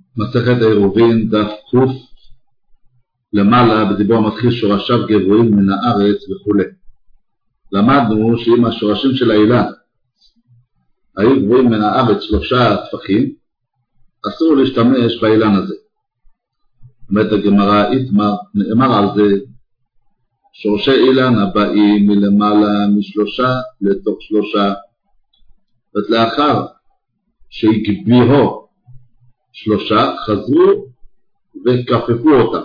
מסכת עירובין דף ק' למעלה בדיבור המתחיל שורשיו גבוהים מן הארץ וכו'. למדנו שאם השורשים של האילן היו גבוהים מן הארץ 3 טפחים, אסור להשתמש באילן הזה. אומרת הגמרא, נאמר על זה שורשי אילן הבאים מלמעלה מ3 לתוך 3, ולאחר שהגביהו 3 חזרו וכפפו אותם.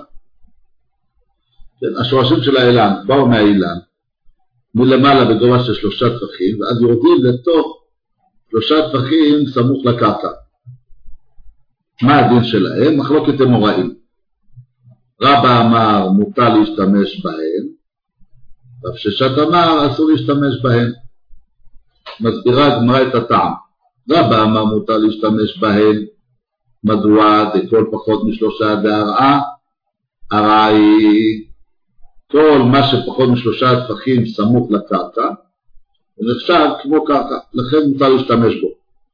השורשים של האילן באו מהאילן מלמעלה בגובה של 3 טפחים, ואז יורדים לתוך 3 טפחים סמוך לקרקע. מה הדין שלהם? מחלוקת אמוראים. רבא אמר מותר להשתמש בהן, רב ששת אמר אסור להשתמש בהן. מסבירה הגמרא את הטעם. רבא אמר מותר להשתמש בהן, מדוע? דכל פחות מ3 דהרעה. הרעה היא כל מה שפחות מ3 טפחים סמוך לקרקע ונחשב כמו קרקע, לכן מותר להשתמש בו.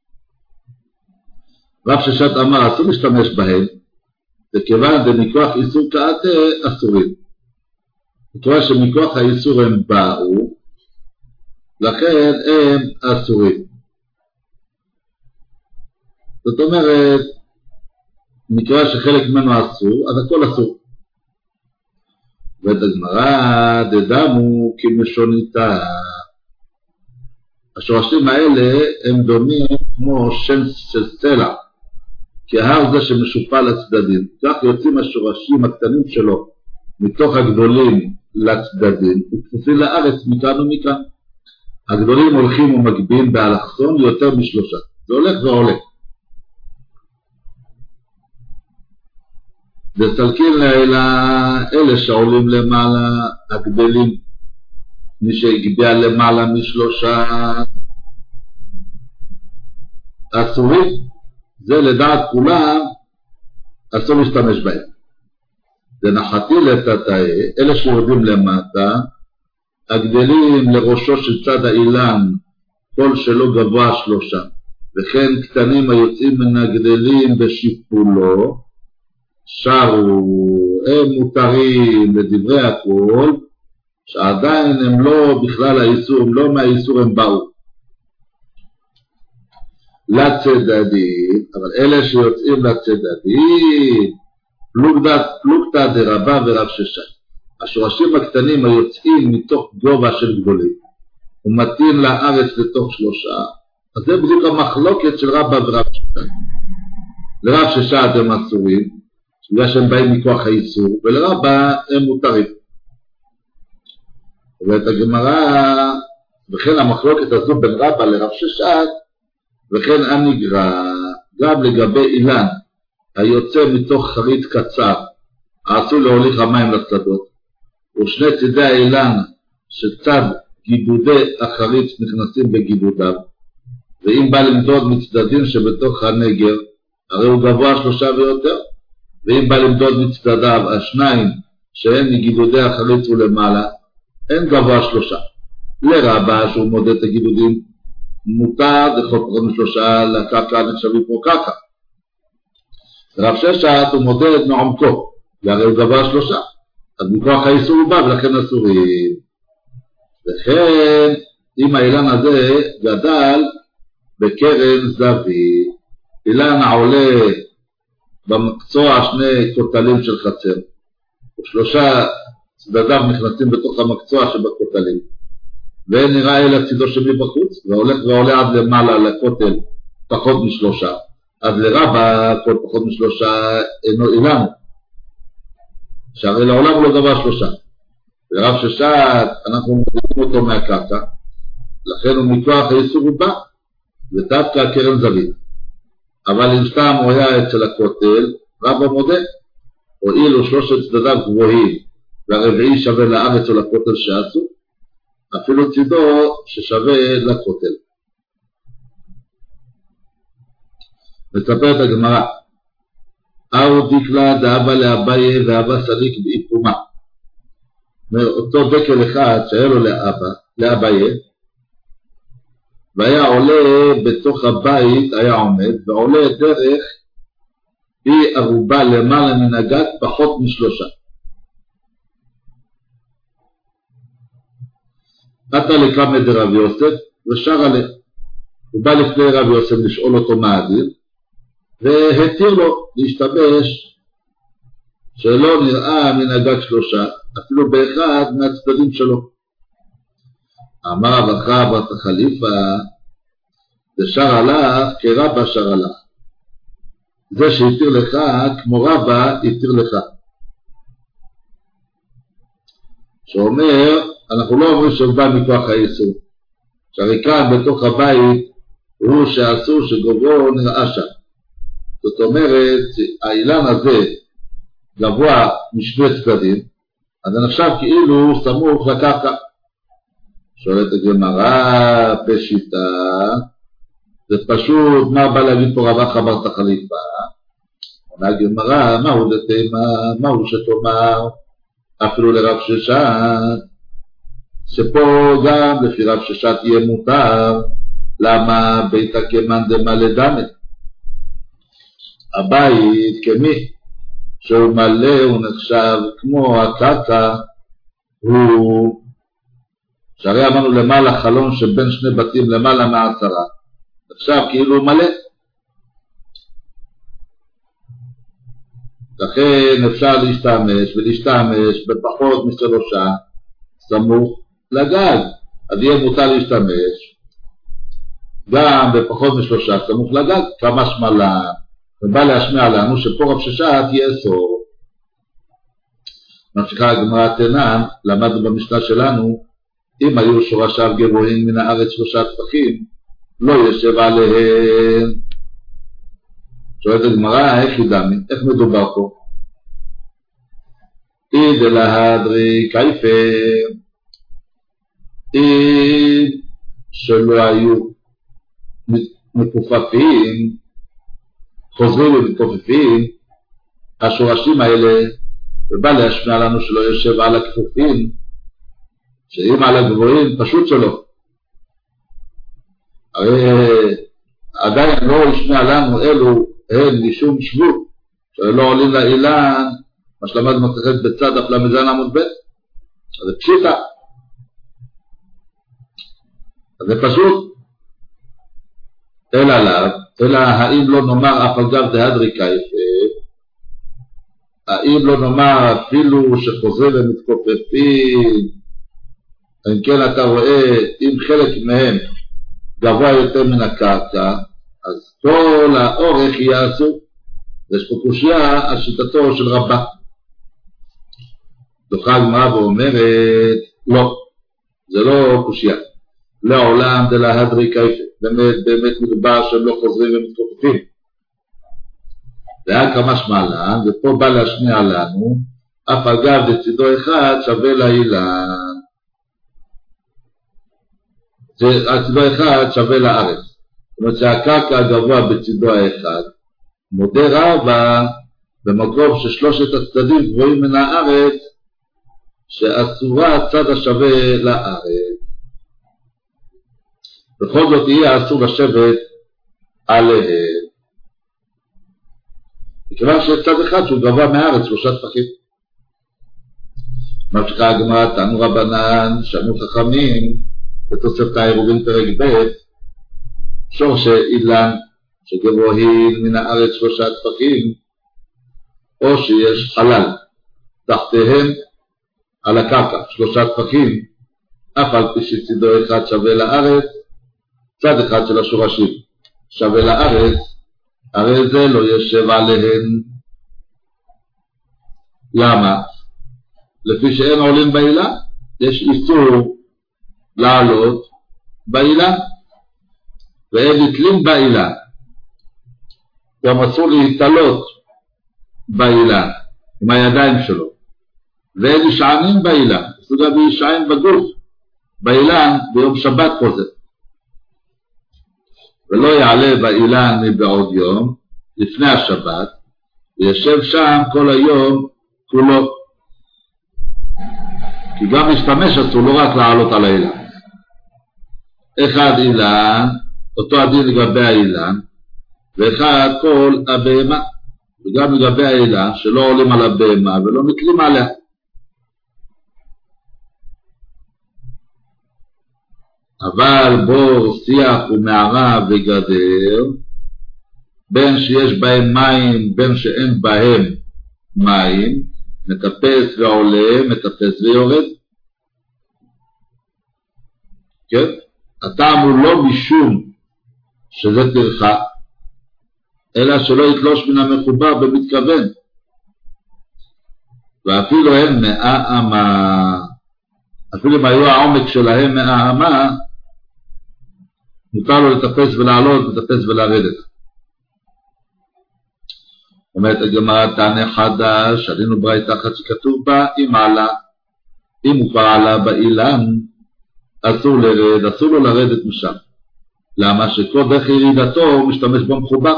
רב ששת אמר אסור להשתמש בהן, וכיוון דמכוח איסור קעתה אסורים. מכיוון שמכוח האיסור הם באו, לכן הם אסורים. זאת אומרת, מכיוון שחלק ממנו אסור, אז הכל אסור. ואת הגמרא דדמו כמשוניתה. השורשים האלה הם דומים כמו שם של סלע, כהר זה שמשופע לצדדים. כך יוצאים השורשים הקטנים שלו מתוך הגדולים לצדדים, וכפופים לארץ מכאן ומכאן. הגדולים הולכים ומגביהים באלכסון יותר מ3. זה הולך ועולה. וסלקים אלה שעולים למעלה הגדלים, מי שהגביע למעלה מ3 אסורים, זה לדעת כולם אסור להשתמש בהם. זה נחתי לטאטאי, אלה שיורדים למטה, הגדלים לראשו של צד האילן, כל שלא גבוה 3, וכן קטנים היוצאים מן הגדלים בשיפולו, שרו, הם מותרים לדברי הכל, שעדיין הם לא בכלל האיסור, הם לא מהאיסור הם באו. לצדדים, אבל אלה שיוצאים לצדדים, פלוגתא דרבא ורב ששת. השורשים הקטנים היוצאים מתוך גובה של גדולים, ומתאים לארץ לתוך 3, אז זה בדיוק המחלוקת של רבא ורב ששת. לרב ששת הם אסורים, בגלל שהם באים מכוח האיסור, ולרבא הם מותרים. ואת הגמרא, וכן המחלוקת הזו בין רבא לרב ששת, וכן הנגרע, גם לגבי אילן, היוצא מתוך חריץ קצר, העשוי להוליך המים לצדות, ושני צידי האילן שצד גידודי החריץ נכנסים בגידודיו, ואם בא למדוד מצדדים שבתוך הנגר, הרי הוא גבוה 3 ויותר, ואם בא למדוד מצדדיו 2 שהן מגידודי החריץ ולמעלה, אין גבוה 3. לרבא שהוא מודד את הגידודים, מותר דכל פחות מ3 לקרקע נחשבים כמו קרקע. רב ששת הוא מודד מעומקו, והרי הוא גבוה 3, אז מכוח האיסור הוא בא ולכן אסורים. וכן אם האילן הזה גדל בקרן זווית, אילן העולה במקצוע 2 כותלים של חצר, ו3 צדדיו נכנסים בתוך המקצוע שבכותלים, ואין נראה אלא צידו שמבחוץ, והולך ועולה עד למעלה לכותל פחות מ3, אז לרבא כל פחות מ3 אינו אילן, שהרי לעולם הוא לא גבוה 3. לרב ששת אנחנו מודדים אותו מהקרקע, לכן הוא מכוח האיסור הוא בא, ודווקא קרן זווית. אבל אם סתם הוא היה אצל הכותל, רבא מודה, הואילו 3 צדדיו גבוהים, והרביעי שווה לארץ או לכותל שעשו, אפילו צידו ששווה לכותל. מספרת הגמרא, אהו דקלה דאבא לאביי ואבא סליק באיפומה. אותו דקל אחד שהיה לו לאביי, והיה עולה בתוך הבית, היה עומד, ועולה דרך היא ערובה למעלה מן הגת פחות משלושה. עתה לקמא דרב יוסף ושר עליה. הוא בא לפני רב יוסף לשאול אותו מה הדין, והתיר לו להשתמש שלא נראה מן הגת שלושה, אפילו באחד מהצדדים שלו. אמר רב אחא בר חליפא, דשר עלך כרבא שר עלך. זה שהתיר לך כמו רבא התיר לך. שאומר, אנחנו לא אומרים שבא מכוח האיסור, שהרי כאן בתוך הבית הוא שאסור שגובהו נראה שם. זאת אומרת, האילן הזה גבוה משני צדדים, אז זה נחשב כאילו הוא סמוך לקרקע. שואלת הגמרא פשיטא, זה פשוט, מה בא להגיד פה רב אחא בר חליפא? עונה הגמרא, מהו דתימה, מהו שתאמר, אפילו לרב ששת, שפה גם לפי רב ששת יהיה מותר, למה ביתא כמאן דמלא דמי? הבית כמי שהוא מלא, הוא נחשב כמו הקרקע, הוא שהרי אמרנו למעלה חלון שבין שני בתים למעלה מעשרה, עכשיו כאילו הוא מלא. לכן אפשר להשתמש בפחות משלושה סמוך לגג, אז יהיה מותר להשתמש גם בפחות משלושה סמוך לגג, כמה שמלה, ובא להשמיע לנו שפה רב ששת יאסור. ממשיכה הגמרא תנן, למדנו במשנה שלנו, אם היו שורשיו גבוהים מן הארץ שלושה טפחים, לא ישב עליהם. שואלת הגמרא, איך ידעמי? איך מדובר פה? איד להדרי קייפה, אם שלא היו מכופפים, חוזרים ומכופפים, השורשים האלה, ובא להשמיע לנו שלא יושב על הכפופים, שאם על הגבוהים פשוט שלא. הרי עדיין לא ישמיע לנו אלו הן משום שבות, שלא עולים לאילן, מה שלמד מסכת בצד אף למזן עמוד ב', אז זה פשיטה. אז זה פשוט. אלא האם לא נאמר אף אגב דהדרי קייפה, האם לא נאמר אפילו שחוזרים ומתכופפים, אם כן אתה רואה, אם חלק מהם גבוה יותר מן הקרקע, אז כל האורך יעשו. יש פה קושיה על שיטתו של רבא. דוחה הגמרא ואומרת, לא, זה לא קושיה. לעולם דלהדרי קייפה, באמת מדובר שהם לא חוזרים ומתכופפים. והיה כמה שמעלן, ופה בא להשמיע לנו, אף אגב דצידו אחד שווה לאילן. הצידו אחד שווה לארץ. זאת אומרת שהקרקע הגבוה בצידו האחד, מודה רבא במקום ששלושת הצדדים גבוהים מן הארץ, שאסורה הצד השווה לארץ. בכל זאת יהיה אסור לשבת עליהם. מכיוון שיש צד אחד שהוא גבוה מהארץ, שלושה טפחים. ממשיכה הגמרא, תנו רבנן, שנו חכמים, בתוספת העירובין פרק ב', שורש אילן שגבוהים מן הארץ שלושה טפחים, או שיש חלל תחתיהם על הקרקע שלושה טפחים, אף על פי שצידו אחד שווה לארץ, צד אחד של השורשים שווה לארץ, הרי זה לא ישב עליהן. למה? לפי שאין עולים באילן, יש איסור לעלות באילן, ואין נתלים באילן, גם אסור להתעלות באילן עם הידיים שלו, ואין ישענים באילן, אסור גם ישען בגוף באילן ביום שבת כזה, ולא יעלה באילן מבעוד יום לפני השבת, וישב שם כל היום כולו, כי גם להשתמש אסור, לא רק לעלות על האילן. אחד אילן, אותו הדין לגבי האילן, ואחד כל הבהמה, וגם לגבי האילן, שלא עולים על הבהמה ולא נתלים עליה. אבל בור, שיח ומערה וגדר, בין שיש בהם מים, בין שאין בהם מים, מטפס ועולה, מטפס ויורד. כן? הטעם הוא לא משום שזה טרחה, אלא שלא יתלוש מן המחובר במתכוון. ואפילו הם 100 אמה, אפילו אם היו העומק שלהם 100 אמה, מותר לו לטפס ולעלות, לטפס ולרדת. אומרת הגמרא, תענה חדש, עלינו ברייתא אחת שכתוב בה, אם הוא כבר עלה באילן, אסור לו לרדת משם. למה? שכל דרך ירידתו הוא משתמש במחובר.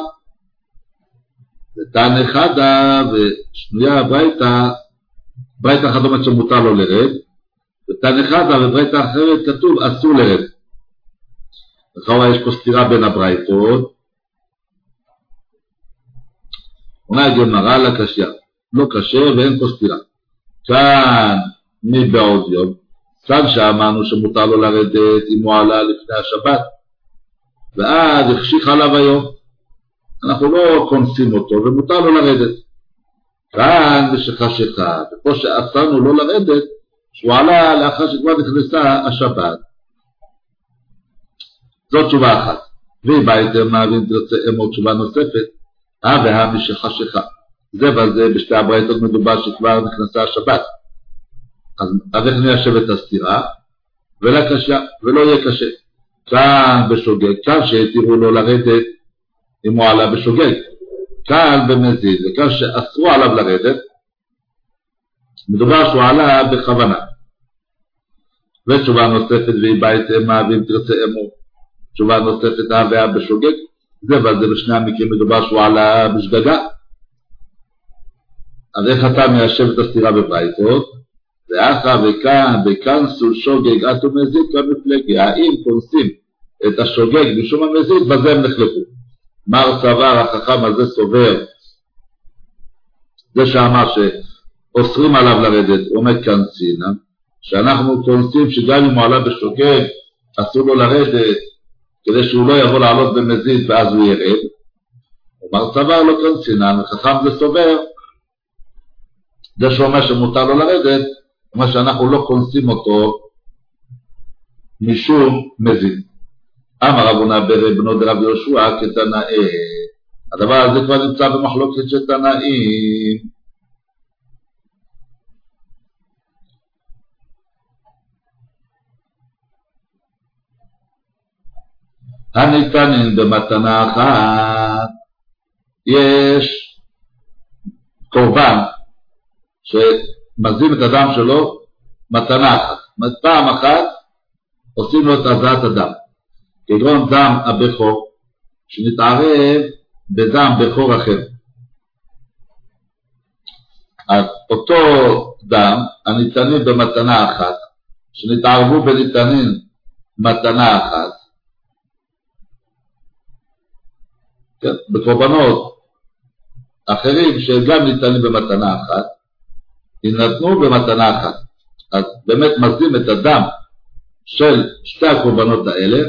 ותענה חדה ושנויה ברייתא אחת אומרת שמותר לו לרד, ותענה חדה וברייתא אחרת כתוב אסור לרד. לכאורה יש פה סתירה בין הברייתות. אומרת הגמרא לקשיא, לא קשה ואין פה סתירה. כאן מבעוד יום, כאן שאמרנו שמותר לו לרדת אם הוא עלה לפני השבת, ואז החשיך עליו היום, אנחנו לא כונסים אותו ומותר לו לרדת. כאן בשחשיכה, ופה שאסרנו לא לרדת, שהוא עלה לאחר שכבר נכנסה השבת. זאת תשובה אחת. והיא בהתאמה, ואם תרצה אמור תשובה נוספת, בשחשיכה. זה וזה בשתי הברייתות מדובר שכבר נכנסה השבת. אז איך ניישב את הסתירה? ולקשה, ולא יהיה קשה. כאן בשוגג, כאן שהתירו לו לרדת אם הוא עלה בשוגג, כאן במזיד, וכאן שאסרו עליו לרדת, מדובר שהוא עלה בכוונה. ותשובה נוספת, והיא בהתאמה, ואם תרצה אמור תשובה נוספת, והיה בשוגג, זה וזה בשני המקרים מדובר שהוא עלה בשגגה. אז איך אתה מיישב את הסתירה בברייתות? ואחר וכאן סול שוגג אתו מזיד כמפלגי, האם כונסים את השוגג משום המזיד, בזה הם נחלקו. מר סבר, החכם הזה סובר, זה שאמר שאוסרים עליו לרדת, עומד כאן סינה, שאנחנו כונסים שגם אם הוא עלה בשוגג, אסור לו לרדת, כדי שהוא לא יבוא לעלות במזיד ואז הוא ירד. מר סבר לא כאן סינה, החכם זה סובר, זה שאומר שמותר לו לרדת, מה שאנחנו לא כונסים אותו משום מזיד. אמר רבונה בנו דרב יהושע כתנאי, הדבר הזה כבר נמצא במחלוקת של תנאים. הניתנים במתנה אחת, יש קורבן שמזים את הדם שלו מתנה אחת. פעם אחת עושים לו את הזעת הדם, כגון דם הבכור שנתערב בדם בכור אחר. אז אותו דם הניתנים במתנה אחת, שנתערבו בניתנים מתנה אחת, כן? בקורבנות אחרים שגם ניתנים במתנה אחת, יינתנו במתנה אחת. אז באמת מזים את הדם של שתי הקורבנות האלה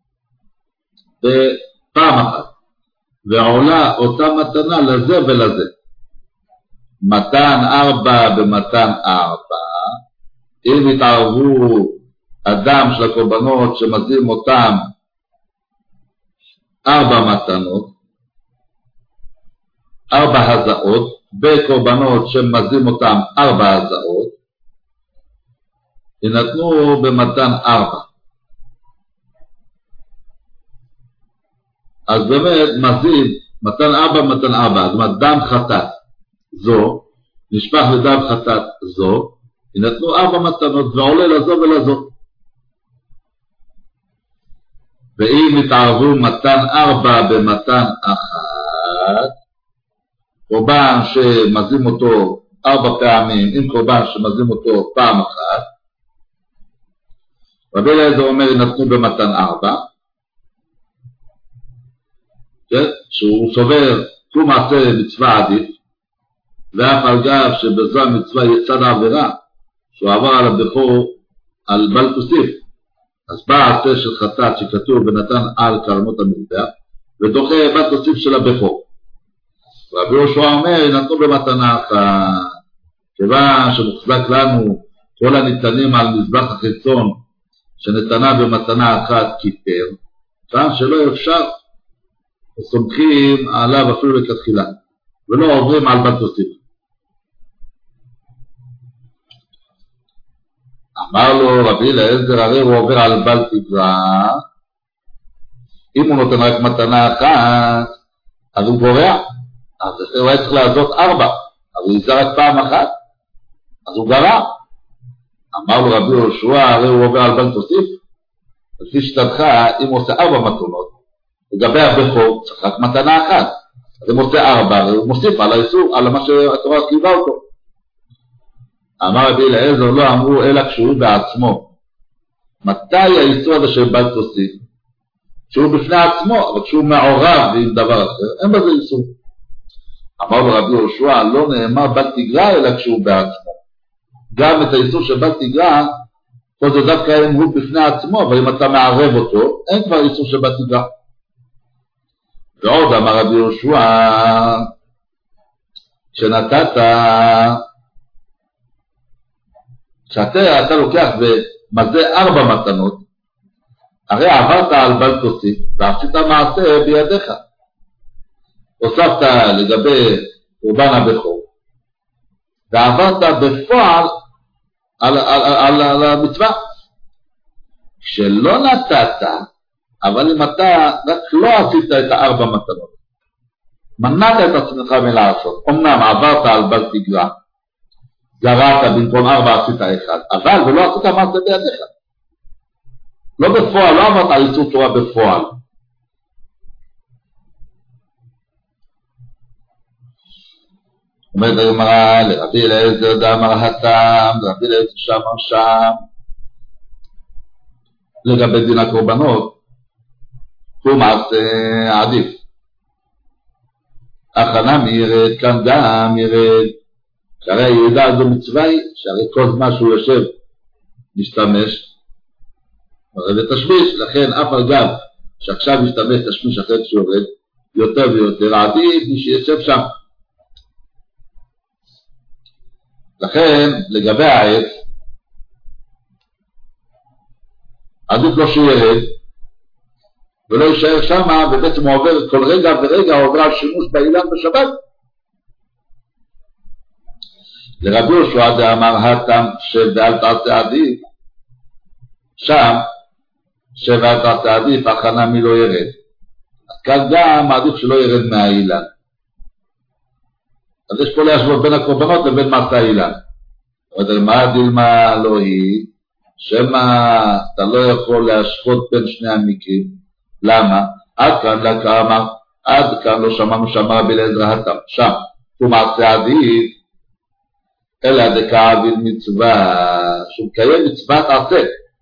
בפעם אחת, ועולה אותה מתנה לזה ולזה. מתן 4 במתן 4, אם יתערבו הדם של הקורבנות שמזים אותם 4 מתנות, 4 הזעות, בקורבנות שמזים אותם 4 הזעות, יינתנו במתן 4. אז באמת מזיד מתן 4 מתן 4, זאת אומרת דם חטאת זו נשפך לדם חטאת זו, יינתנו 4 מתנות ועולה לזו ולזו. ואם יתערבו מתן 4 במתן 1, קורבן שמזים אותו 4 פעמים עם קורבן שמזים אותו פעם אחת, רבי אליעזר אומר יינתנו במתן 4, כן? שהוא סובר הוא מעשה מצווה עדיף, ואף על גב שבזו המצווה יצד העבירה, שהוא עבר על הבכור על בל תוסיף. אז בא העשה של חטאת שכתוב ונתן על קרנות המזבח, ודוחה בל תוסיף של הבכור. רבי יהושע אומר, נתנו במתנה אחת, כיוון שמוחזק לנו כל הניתנים על מזבח החיצון, שנתנה במתנה אחת כיפר, כאן שלא אפשר, סומכים עליו אפילו לכתחילה, ולא עוברים על בל תוסיף. אמר לו רבי אליעזר, הרי הוא עובר על בל תגרע, אם הוא נותן רק מתנה אחת, אז הוא גורע, אז הוא היה צריך לעשות 4, אז הוא ייזר רק פעם אחת, אז הוא גרע. אמר לו רבי יהושע, הרי הוא עובר על בל תוסיף, לפי שתתך, אם הוא עושה 4 מתנות, לגבי הבכור צריך רק מתנה אחת, אז אם הוא עושה 4, הוא מוסיף על האיסור, על מה שהתורה חייבה אותו. אמר רבי אליעזר, לא אמרו אלא כשהוא בעצמו. מתי האיסור הזה של בל תוסיף? כשהוא בפני עצמו, אבל כשהוא מעורב עם דבר אחר, אין בזה איסור. אמר לו רבי יהושע, לא נאמר בל תגרע אלא כשהוא בעצמו. גם את האיסור של בל תגרע, פה זה דווקא אם הוא בפני עצמו, אבל אם אתה מערב אותו, אין כבר איסור של בל תגרע. ועוד אמר רבי יהושע, כשאתה לוקח ומזה 4 מתנות, הרי עברת על בל תוסיף, ועשית מעשה בידיך. הוספת לגבי קורבן הבכור, ועברת בפועל על המצווה. שלא נתת, אבל אם אתה רק לא עשית את 4 מתנות, מנעת את עצמך מלעשות, אמנם עברת על בל תגרע, גרעת במקום 4 עשית 1, אבל ולא עשית מעשה בידיך. לא בפועל, לא עברת על איסור תורה בפועל. אומרת הגמרא, לרבי אליעזר דאמר התם, לרבי אליעזר שאמר שם, לגבי דין הקורבנות, הוא מעשה עדיף. הכנה מירד, כאן גם ירד, שהרי הירידה הזו מצווה היא, שהרי כל זמן שהוא יושב משתמש, זה תשמיש, לכן אף על גב שעכשיו משתמש תשמיש אחרי שיורד, יותר ויותר עדיף מי שישב שם. לכן לגבי העץ, עדיף לו שירד, ולא יישאר שם, ובעצם הוא עובר כל רגע ורגע, הוא עובר על שימוש באילן בשבת. לרבי יהושע דאמר התם שבאל תעשה עדיף, שם שבאל תעשה עדיף, הכנה מי לא ירד. אז כאן גם עדיף שלא ירד מהאילן. אז יש פה להשוות בין הקורבנות לבין מעשה האילן. אבל מה דילמה לא היא, שמה אתה לא יכול להשוות בין שני המקרים. למה? עד כאן לקרמה, עד כאן לא שמענו שאמר רבי אליעזר התם, שם הוא מעשה עדיף, אלא דקעביד מצווה, שהוא מקיים מצוות עשה.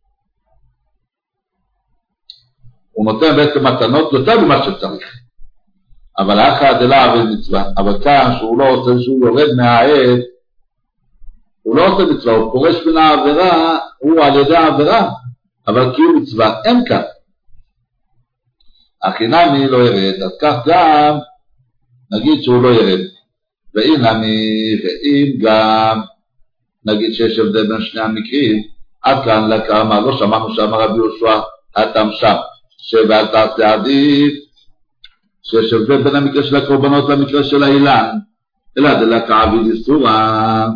הוא נותן בעצם מתנות יותר ממה שצריך. אבל אחא דלא עביד מצווה. אבל כאן שהוא לא עושה, שהוא יורד מהעץ, הוא לא עושה מצווה, הוא פורש בין העבירה, הוא על ידי העבירה, אבל כאילו מצווה, אין כאן. החינמי לא ירד, אז כך גם נגיד שהוא לא ירד. ואם גם נגיד שיש הבדל בין שני המקרים, עד כאן לקרמה, לא שמענו שאמר רבי יהושע התם שם, שבאל תעשה עדיף, שיש הבדל בין המקרה של הקורבנות למקרה של האילן, אלא דלקעביד איסורא,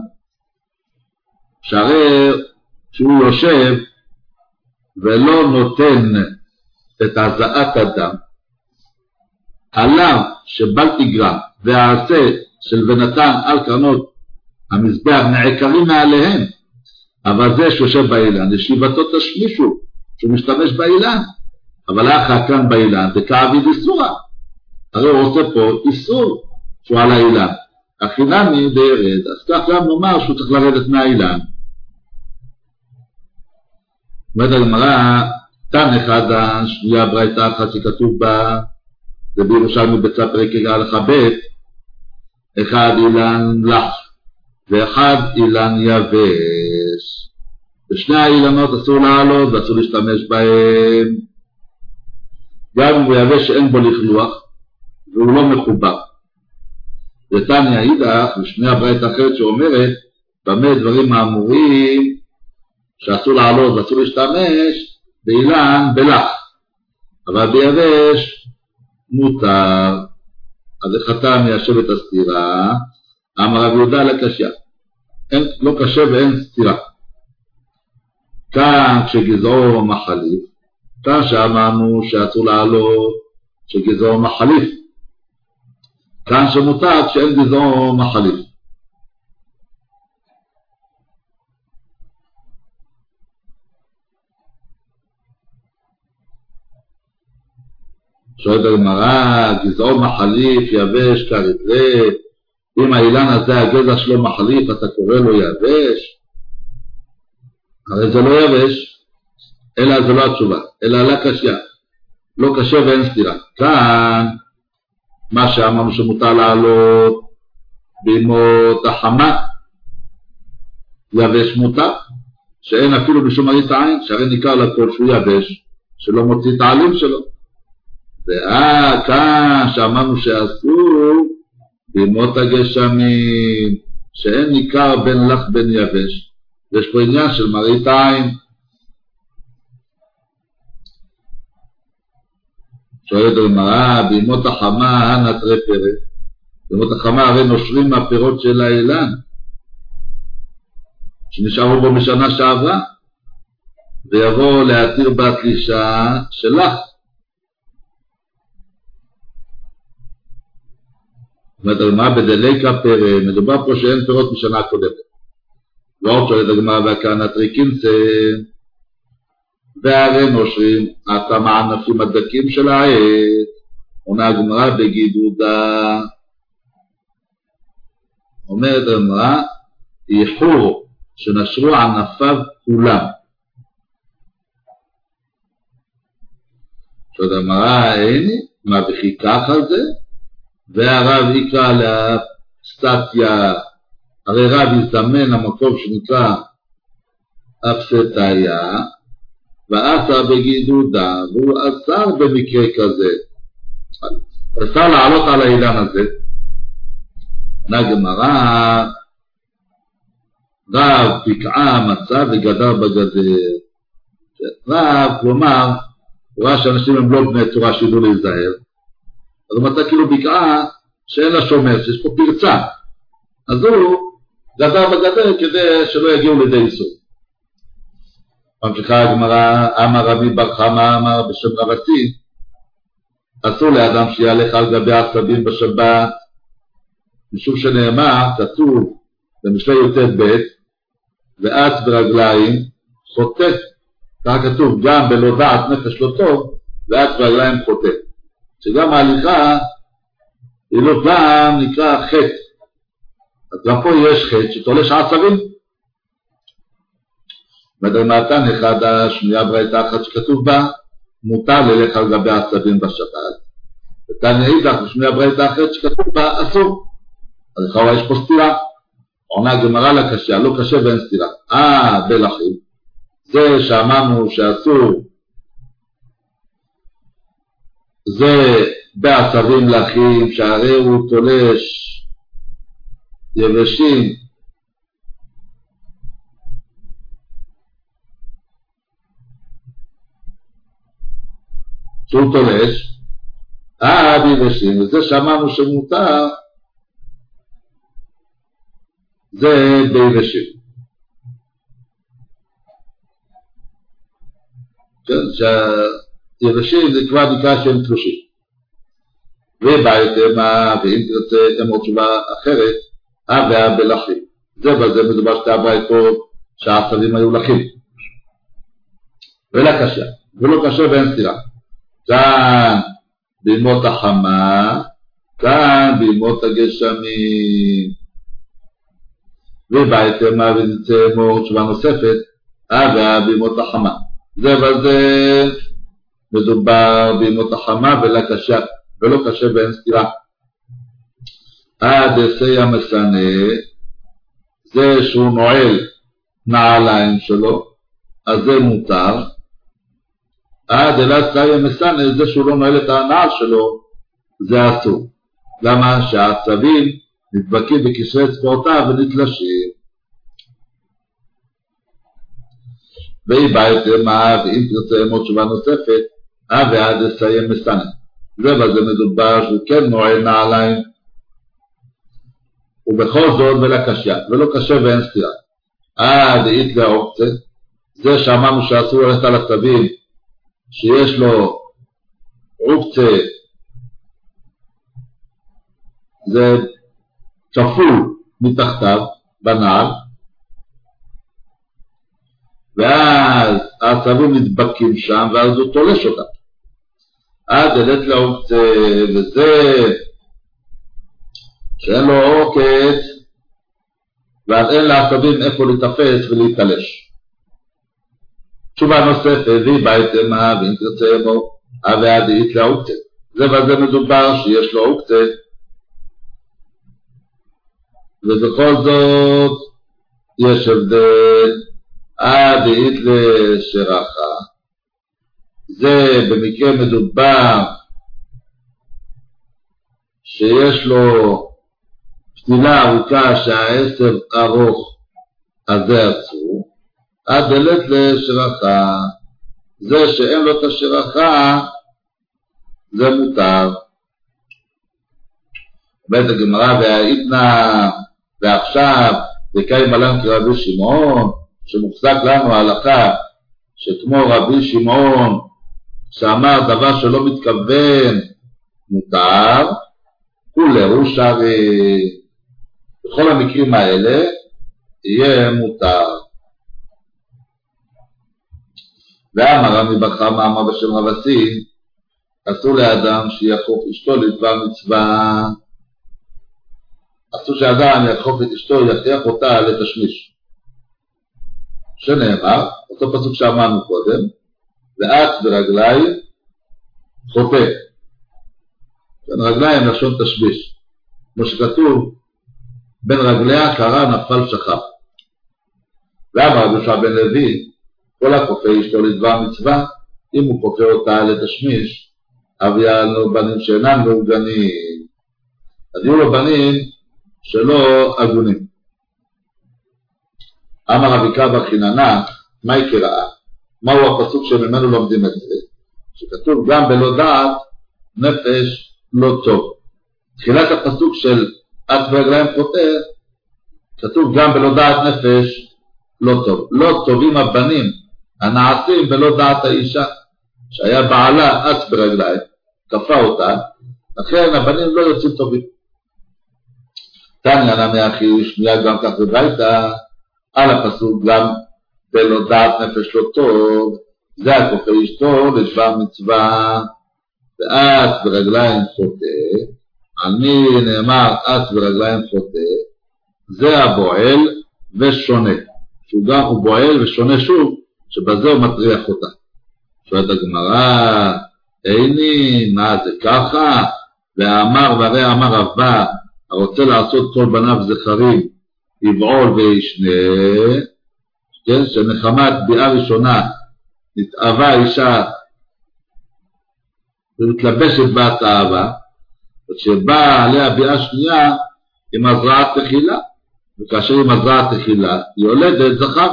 שהרי שהוא יושב ולא נותן את הזעת הדם, עליו שבל תגרע והעשה של ונתן על קרנות המזבח נעקרים מעליהם, אבל זה שיושב באילן, ישיבתו תשמישו, שהוא משתמש באילן, אבל אחר כאן באילן, זה כעביד איסורא, הרי הוא עושה פה איסור שהוא על האילן, החינמי דירד, אז כך גם נאמר שהוא צריך לרדת מהאילן. אומרת הגמרא, תן אחד, שנייה ברייתא אחת שכתוב בה, זה בירושלמי בצע פרק הלכה ב', אחד אילן לח ואחד אילן יבש. בשני האילנות אסור לעלות ואסור להשתמש בהם, גם אם הוא יבש שאין בו לכלוח והוא לא מחובר. ותניא אידך, ושני הברית אחרת שאומרת במה דברים האמורים שאסור לעלות ואסור להשתמש באילן בלח, אבל ביבש מותר. אז החתם מיישב את הסתירה. אמר רב יהודה לקשיא, לא קשה ואין סתירה. כאן כשגזעו מחליף, כאן שאמרנו שאסור לעלות כשגזעו מחליף, כאן שמותר כשאין גזעו מחליף. שואלת הגמרא, גזעו מחליף יבש כרתרי, אם האילן הזה הגזע שלו מחליף אתה קורא לו יבש? הרי זה לא יבש, אלא זה לא התשובה, אלא לא קשיא, לא קשה ואין סתירה. כאן מה שאמרנו שמותר לעלות בימות החמה, יבש מותר, שאין אפילו בשום מראית עין, שהרי ניכר לכל שהוא יבש, שלא מוציא את העלים שלו. כאן שאמרנו שאסור בימות הגשמים, שאין ניכר בין לח בין יבש, יש פה עניין של מראית עין. שואלת הגמרא, בימות החמה הנטרי פרא, בימות החמה הרי נושרים מהפירות של האילן שנשארו בו משנה שעברה, ויבוא להתיר בתלישה של לח. אומרת הגמרא בדליקה פרא, מדובר פה שאין פירות משנה הקודמת. ועוד שואלת הגמרא, והכהנטרי קימצא, והרי נושרים אתם הענפים הדקים של העץ. עונה הגמרא בגידודה, אומרת הגמרא, איחור שנשרו ענפיו כולם. שואלת הגמרא, אין מה וכי ככה זה? והרב יקרא לאפסטיה, הרי רב יזמן המקום שנקרא אפסטיה, ואסר בגידודה, והוא אסר במקרה כזה, אסר לעלות על האילן הזה. עונה גמרא, רב פקעה מצא וגדר בגדר. רב, כלומר, הוא ראה שאנשים הם לא בני צורה שידעו להיזהר, אז הוא מצא כאילו בקעה שאין לה שומר, שיש פה פרצה, אז הוא גדר בגדר כדי שלא יגיעו לידי איסור. ממשיכה הגמרא, אמר רבי בר חמא אמר בשם רבתי, אסור לאדם שיהלך על גבי עשבים בשבת, משום שנאמר, כתוב במשלי י"ב, ואץ ברגליים חוטא, כך כתוב גם בלא דעת נפש לא טוב, ואץ ברגליים חוטא, שגם ההליכה היא לא גם נקרא חטא. אז גם פה יש חטא שתולש עשבים. מדרמתן אחד השנייה ברייתא אחת שכתוב בה, מותר ללך על גבי עשבים בשבת. ותניא אידך השנייה ברייתא אחרת שכתוב בה, אסור. אז לכאורה יש פה סתירה. עונה הגמרא לקשיא, לא קשה ואין סתירה. בלחים. זה שאמרנו שאסור, זה בעשבים לחים, שהרי הוא תולש יבשים, שהוא תולש ביבשים, וזה שאמרנו שמותר, זה ביבשים. כן, שהיבשים זה כבר נקרא שהם תלושים. ובעייתם, ואם תרצה אמור תשובה אחרת, והבלחים. זה בזה מדובר שתי הברייתות שהעשבים היו לחים. ולא קשה, ולא קשה ואין סתירה. כאן בימות החמה, כאן בימות הגשמים. ובעייתם, ונצא אמור תשובה נוספת, בימות החמה. זה בזה מדובר בימות החמה ולא קשה ולא קשה ואין סתירה. עד עשי המסנה, זה שהוא נועל נעליים שלו, אז זה מותר. עד אלת סי המסנה, זה שהוא לא נועל את הנעל שלו, זה אסור. למה? שהעצבים נדבקים בקשרי אצבעותיו ונתלשים. והיא בעצם ואם תרצה ללמוד תשובה נוספת, ועד לסיים מסנה. זה בזה מדובר שהוא כן נועל נעליים, ובכל זאת ולא קשה, ולא קשה ואין סתירה. דאית לעוקצה, זה שאמרנו שאסור ללכת על הצבים, שיש לו עוקצה, זה כפול מתחתיו בנעל, ואז העצבים נדבקים שם, ואז הוא תולש אותם. דלת לעוקצה, וזה שאין לו עוקץ, ואז אין לעצבים איפה להתאפס ולהתלש. תשובה נוספת, והיא בעצם ואם תרצה בו, ועדית לעוקצה. זה בזה מדובר שיש לו עוקצה, ובכל זאת יש הבדל. דאית לשרחה, זה במקרה מדובר שיש לו פתילה ארוכה שהעשב ארוך, אז זה אסור. דלת לשרחה, זה שאין לו את השרחה, זה מותר. בית הגמרא והאיתנה, ועכשיו וקיים עליהם כרבי שמעון, שמוחזק לנו ההלכה שכמו רבי שמעון שאמר דבר שלא מתכוון מותר, כולהו שרי. בכל המקרים האלה יהיה מותר. ואמר רמי בר חמא אמר בשם רב אסין, אסור לאדם שיחוף אשתו לדבר מצווה. אסור שאדם יחוף את אשתו, יכריח אותה לתשמיש. שנאמר, אותו פסוק שאמרנו קודם, ואת ברגליים חוטא. בין רגליים לשון תשביש. כמו שכתוב, בין רגליה קרא נפל שכב. ואמר רבי יהושע בן לוי, כל הכופה אשתו לדבר מצווה, אם הוא כופה אותה לתשמיש, אביה לו בנים שאינם מעוגנים. אז יהיו לו בנים שלא הגונים. אמר רבי כבא חיננה, מה יקראה? מהו הפסוק שממנו לומדים את זה? שכתוב גם בלא דעת נפש לא טוב. תחילת הפסוק של את ברגליים חוטא, כתוב גם בלא דעת נפש לא טוב. לא טובים הבנים הנעשים בלא דעת האישה, שהיה בעלה אץ ברגליים, כפה אותה, לכן הבנים לא יוצאים טובים. תניא נמי אחי, שמיעה גם כך בביתה, על הפסוק גם בלא דעת נפש לא טוב, זה הכופה אשתו לדבר מצווה. ואת ברגליים חוטא, על מי נאמר את ברגליים חוטא? זה הבועל ושונה, שהוא גם הוא בועל ושונה שוב, שבזה הוא מטריח אותה. שואלת הגמרא, איני, מה זה ככה? ואמר והרי אמר אבא, הרוצה לעשות כל בניו זכרים, יבעול וישנה, כן, שנחמת ביאה ראשונה, נתאווה אישה, ומתלבשת בה תאווה, וכשבאה עליה ביאה שנייה, היא מזרעת תחילה, וכאשר היא מזרעת תחילה, היא יולדת זכר.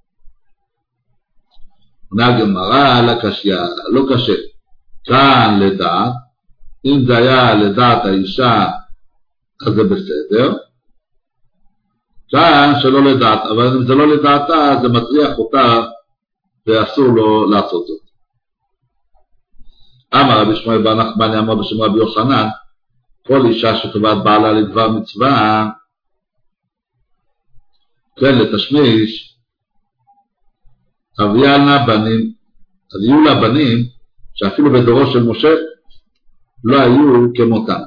עונה הגמרא, לא קשה, כאן לדעת, אם זה היה לדעת האישה, אז זה בסדר, כאן שלא לדעת, אבל אם זה לא לדעתה, זה מטריח אותה, ואסור לו לעשות זאת. אמר רבי שמואל בר נחמני אמר בשם רבי יוחנן, כל אישה שתובעת בעלה לדבר מצווה, כן, לתשמיש, אביה לה בנים, אז יהיו לה בנים, שאפילו בדורו של משה, לא היו כמותם.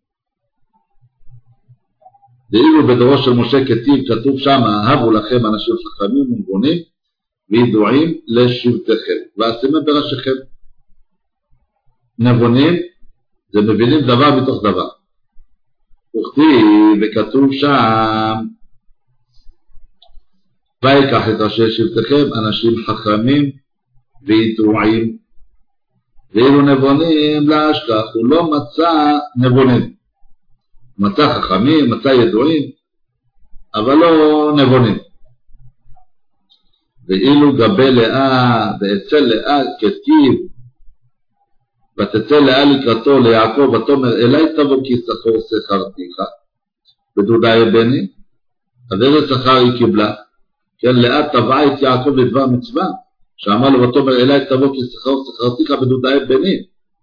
ואילו בדורו של משה כתוב שם, הבו לכם אנשים חכמים ונבונים, וידועים לשבטיכם, ועשיתם בראשיכם. נבונים זה מבינים דבר מתוך דבר. וכתוב שם, ויקח את ראשי שבטכם אנשים חכמים וידועים, ואילו נבונים לא אשכח. הוא לא מצא נבונים, מצא חכמים, מצא ידועים, אבל לא נבונים. ואילו גבי לאה ואצל לאה כתיב, ותצא לאה לקראתו ליעקב ותאמר אלי תבוא כי שכור שכרתיך בדודי בני. אז איזה שכר היא קיבלה? כן, לאה תבעה את יעקב לדבר מצווה, שאמר לו ותאמר אלי תבוא כי שכור שכרתיך בדודי בני.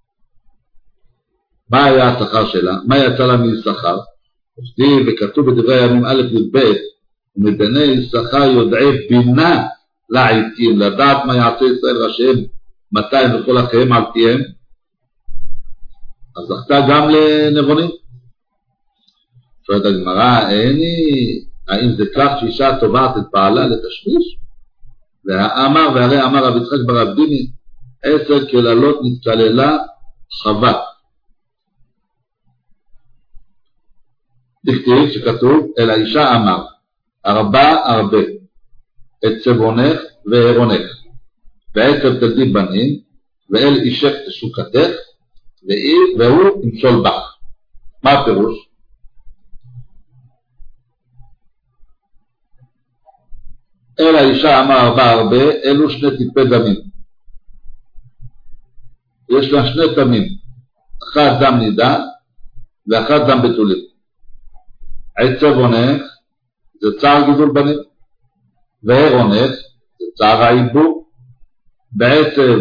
מה היה השכר שלה? מה יצא לה משכר? וכתוב בדברי הימים א' וב', ומבני שכר יודעי בינה לעיתים, לדעת מה יעשה ישראל ראשיהם 200 וכל אחריהם על פיהם. אז זכתה גם לנבונים. שואלת הגמרא, האם זה כך שאישה תובעת את בעלה לתשמיש? והרי אמר רב יצחק בר אבדימי, 10 קללות נתקללה חווה. דכתיב שכתוב, אל האישה אמר, 4 את צבעונך והרונך, ועצב תלדי בנים, ואל אישך תשוקתך, והוא ימשול בך. מה הפירוש? אל האישה אמר 4 אלו 2 טיפי דמים. יש לה 2 תמים, אחד דם נידה ואחד דם בתולים. עצב עונך זה צער גידול בנים, והרונך זה צער העיבור. בעצב,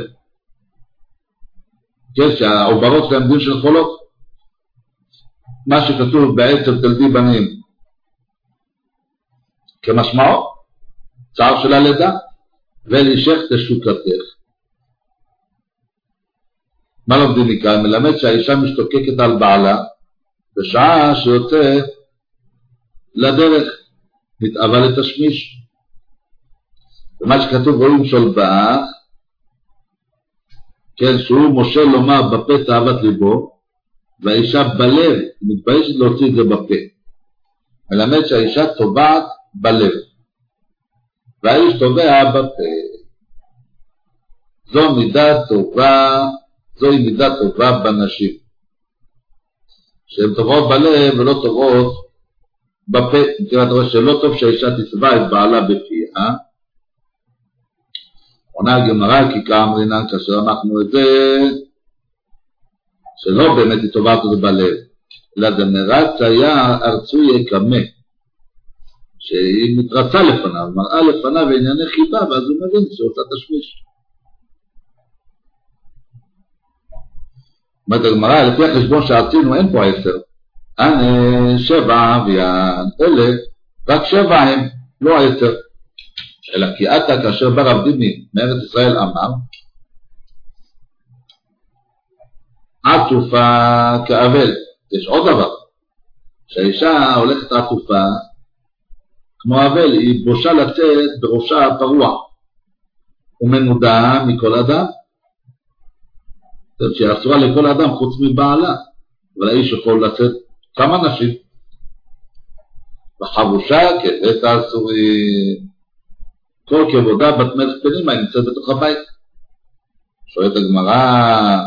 כן, שהעוברות שלהם דין של חולות. מה שכתוב בעצב תלדי בנים כמשמעו, צער של הלידה, ולאישך תשוקתך. מה לומדים מכאן? מלמד שהאישה משתוקקת על בעלה בשעה שיוצא לדרך, מתאווה לתשמיש. ומה שכתוב רואים שול בך, כן, שהוא מושל לומר בפה תאוות ליבו, והאישה בלב מתביישת להוציא את זה בפה. מלמד שהאישה טובעת בלב, והאיש טובע בפה. זוהי מידה טובה בנשים, שהן טובות בלב ולא טובות בפה. מכיוון דבר שלא טוב שהאישה תשבע את בעלה בפיה. עונה הגמרא כי כאמרינן, כאשר אנחנו את זה שלא באמת היא טובעת את זה בלב, אלא זה מרץ היה ארצו יקמה, שהיא מתרצה לפניו, מראה לפניו ענייני חיבה, ואז הוא מבין שעושה תשמיש. אומרת הגמרא, לפי החשבון שעשינו אין פה 10, 7 אלה רק 7 הם, לא 10. אלא כי אתה כאשר בר אבדימי מארץ ישראל אמר, עטופה כאבל. יש עוד דבר, שהאישה הולכת עטופה כמו אבל, היא בושה לצאת בראשה פרוע ומנודה מכל אדם. זאת אומרת שהיא אסורה לכל אדם חוץ מבעלה, אבל האיש יכול לצאת כמה נשים. בחבושה כבית האסורי, כל כבודה בת מלך פנימה היא נמצאת בתוך הבית. שואלת הגמרא,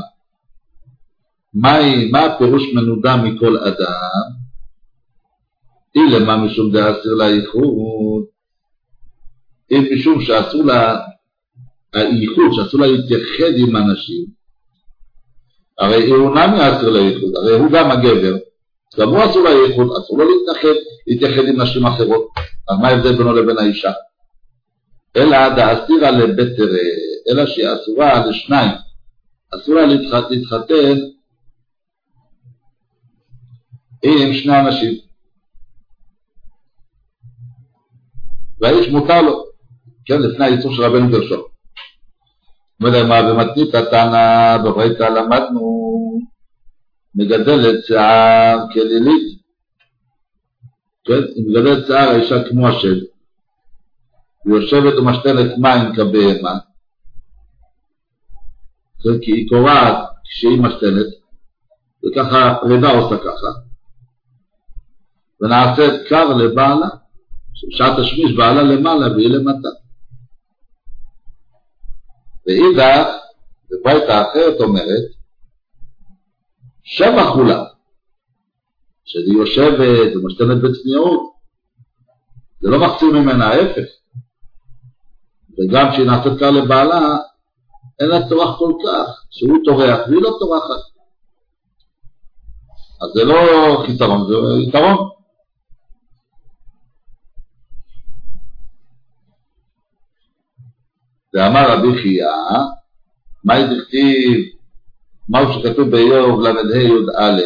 מה הפירוש מנודה מכל אדם? למה משום דאסיר לה ייחוד? אם משום שאסור לה הייחוד, שאסור לה להתייחד עם אנשים, הרי הוא נמי אסיר לה ייחוד, הרי הוא גם הגבר, גם הוא אסור לה ייחוד, אסור לו להתייחד עם נשים אחרות. אז מה ההבדל בינו לבין האישה? אלא דאסירה לבטר, אלא שהיא אסורה לשניים, אסורה להתחתן עם 2 אנשים, והאיש מותר לו, כן, לפני הייצור של רבנו גרשום. במתנית התנא בברייתא למדנו, מגדלת שיער כלילית, כן, היא מגדלת שיער האישה כמו השד, היא יושבת ומשתנת מים כבהמה, כן, כי היא קורעת כשהיא משתנת, וככה פרידה עושה ככה, ונעשית קר לבעלה, שבשעת השמיש בעלה למעלה והיא למטה. ואידך, בברייתא אחרת אומרת, שבח הוא לה, שהיא יושבת ומשתנת בצניעות, זה לא מחציר ממנה, ההפך. וגם כשהיא נעשית קר לבעלה, אין לה טורח כל כך, שהוא טורח והיא לא טורחת. אז זה לא חיסרון, זה יתרון. ואמר רבי חייא, מה דכתיב, מהו שכתוב באיוב ל"ה י"א,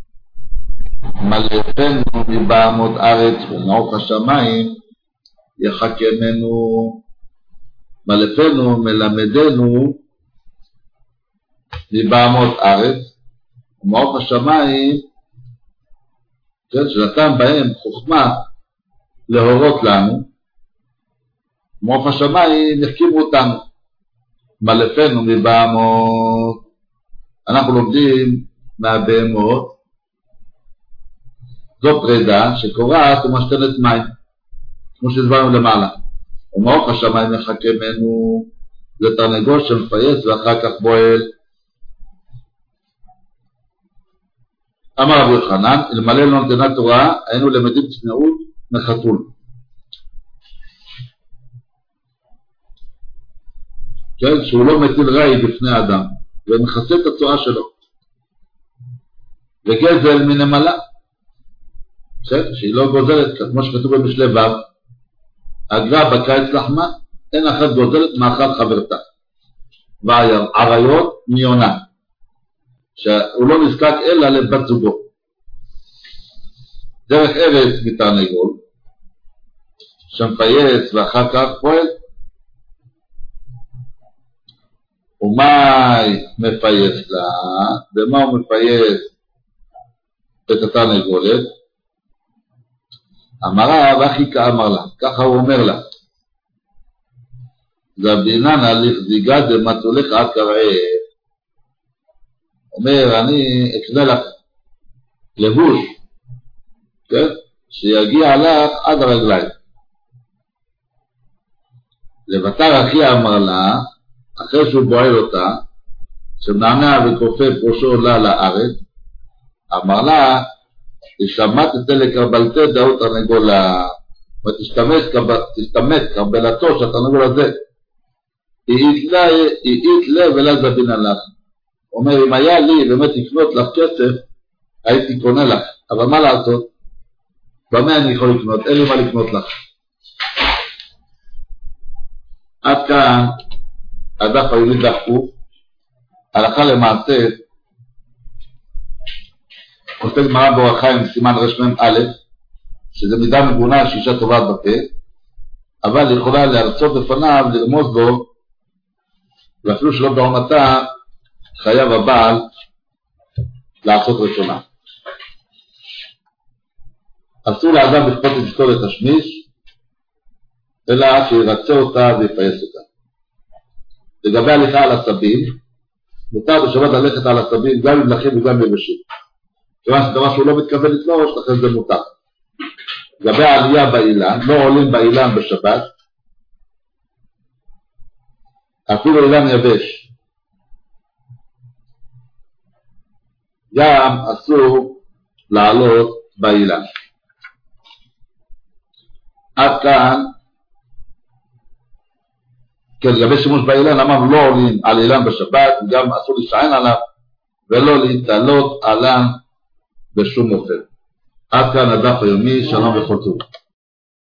מלאכנו מבעמות ארץ ומעוף השמיים יחכמנו, מלאכנו מלמדנו מבעמות ארץ ומעוף השמיים, שנתן בהם חוכמה להורות לנו, מעוף השמיים יחכימו אותנו. מלאכנו מבעמות, אנחנו לומדים מהבהמות, זו פרידה שקורעת ומשתנת מים, כמו שהסברנו למעלה. ומעוף השמיים יחכמנו, זה תרנגול שמפייס ואחר כך בועל. אמר רבי יוחנן, אלמלא לא נתנה תורה, היינו למדים צניעות מחתול. כן, שהוא לא מטיל ראי בפני האדם, ומכסה את הצועה שלו. וגזל מנמלה, שהיא לא גוזלת, כמו שכתוב במשלי ו', אגרה בקיץ לחמה, אין אחת גוזלת מאכל חברתה. ועריות מיונה, שהוא לא נזקק אלא לבת זוגו. דרך ארץ מתרנגול, שמפייס ואחר כך פועל. ומה מפייס לה? ומה הוא מפייס את התרנגולת? אמרה ואחיקה אמר לה, ככה הוא אומר לה, זבדינן הליך זיגה דמתולך עד קרעי, אומר אני אקנה לך לבוש, כן? שיגיע לך עד הרגליים. לבטר אחי אמר לה, אחרי שהוא בועל אותה, שמנענע וכופף ראשו לה לארץ, אמר לה, תשמט את אלה קרבלתי דעות תרנגולה, ותשתמט קרבלתו של התרנגול הזה, איית לה ולה זבינה לך. אומר, אם היה לי באמת לקנות לך כסף, הייתי קונה לך, אבל מה לעשות? במה אני יכול לקנות? אין לי מה לקנות לך. עד כאן הדף היומי דחוף, הלכה למעשה, כותב גמרא באור החיים סימן רמ"א, שזה מידה מגונה שאישה טובעת בפה, אבל היא יכולה להרצות בפניו, לרמוז לו, ואפילו שלא בעונתה, חייב הבעל לעשות רצונה. אסור לאדם לכפות את אשתו לתשמיש, אלא שירצה אותה ויפייס אותה. לגבי הליכה על הסבים, מותר בשבת ללכת על הסבים גם עם לחים וגם יבשים. כיוון שדבר שהוא לא מתכוון לתלוש, לכן זה מותר. לגבי העלייה באילן, לא עולים באילן בשבת, אפילו אילן יבש. גם אסור לעלות באילן. עד כאן, כן, לגבי שימוש באילן, אמרנו לא עולים על אילן בשבת, גם אסור להישען עליו, ולא להתעלות עליו בשום אופן. עד כאן הדף היומי, שלום וכל טוב.